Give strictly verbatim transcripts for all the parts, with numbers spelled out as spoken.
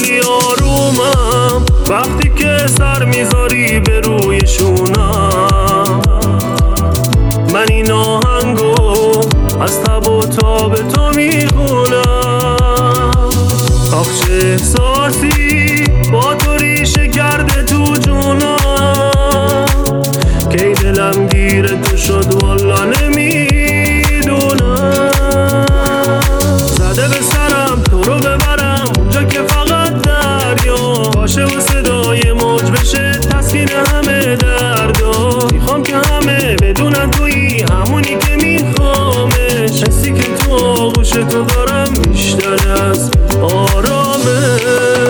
کلی آرومم وقتی که سر میذاری به روی شونم. من این آهنگو از تب و تاب تو میخونم. آخ چه احساسی با تو ریشه کرده تو جونم، که دلم گیر تو شد والا نمیدونم. زده به سرم تو رو ببرم اونجا که فقط دریا باشه و صدای موج بشه تسکین همه دردا. میخوام که همه بدونن تویی همونی که میخوامش، حسی که تو آغوش تو دارم بیشتر از آرامش.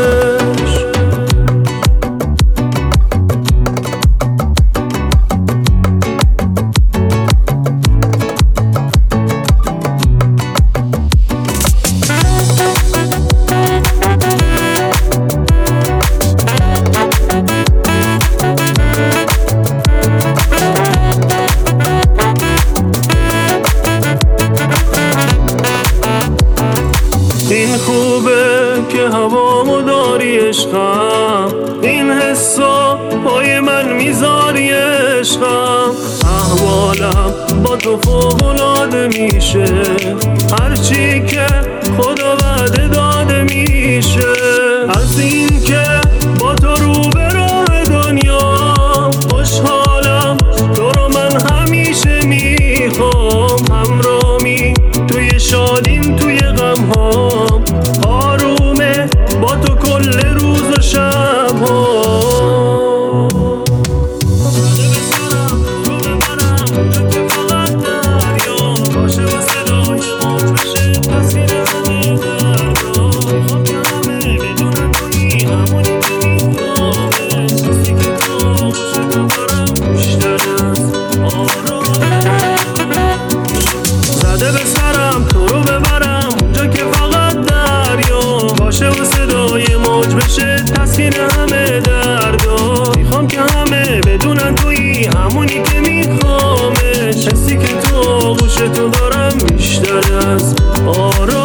این خوبه که هوامو داری عشقم، این حسا پای من میذاری عشقم. احوالم با تو فوق‌العاده میشه، هرچی که خدا وعده داده میشه. از این که با تو رو به راه دنیا خوشحالم، تو رو من همیشه میخوام. همرامی توی شادیم توی غمهام، آرومه با تو کل روز و شب ها. زده به سرم تو رو ببرم اونجا که فقط دریا باشه و صدای موج بشه تسکین همه دردا. میخوام که همه بدونن تویی همونی که میخوامش، حسی که تو آغوش تو دارم بیشتر از آرام.